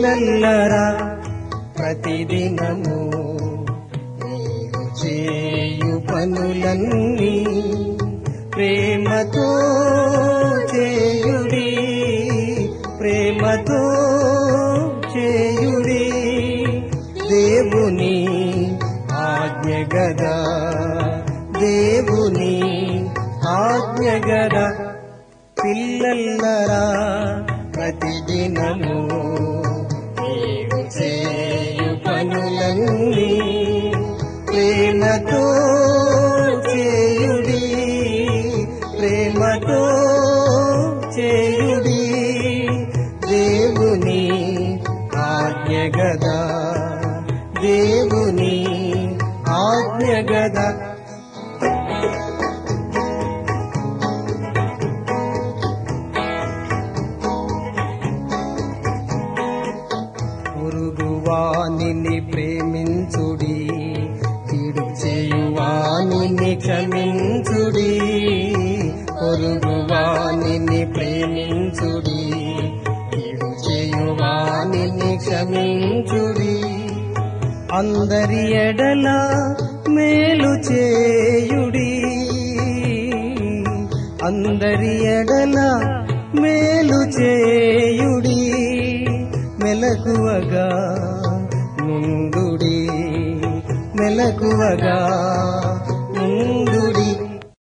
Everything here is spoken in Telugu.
పిల్లల్లరా ప్రతిదినము నీవు చేయు పనులన్నీ ప్రేమతో చేయుడి, ప్రేమతో చేయుడి. దేవుని ఆజ్ఞ గదా, దేవుని ఆజ్ఞ గదా. పిల్లల్లరా ప్రతిదినము నీవు చేయు పనులన్నీ ప్రేమతో చేయుడి, ప్రేమతో చేయుడి. దేవుని ఆజ్ఞ గదా, దేవుని ఆజ్ఞ గదా. పొరుగువానిని ప్రేమించుడి, కీడు చేయువానిని క్షమించుడి. పొరుగువానిని ప్రేమించుడి, కీడు చేయువానిని క్షమించుడి. అందరి ఎడల మేలు చేయుడి, అందరి ఎడల మేలు చేయుడి. మెలకువగా నుండుడి, మెలకువగా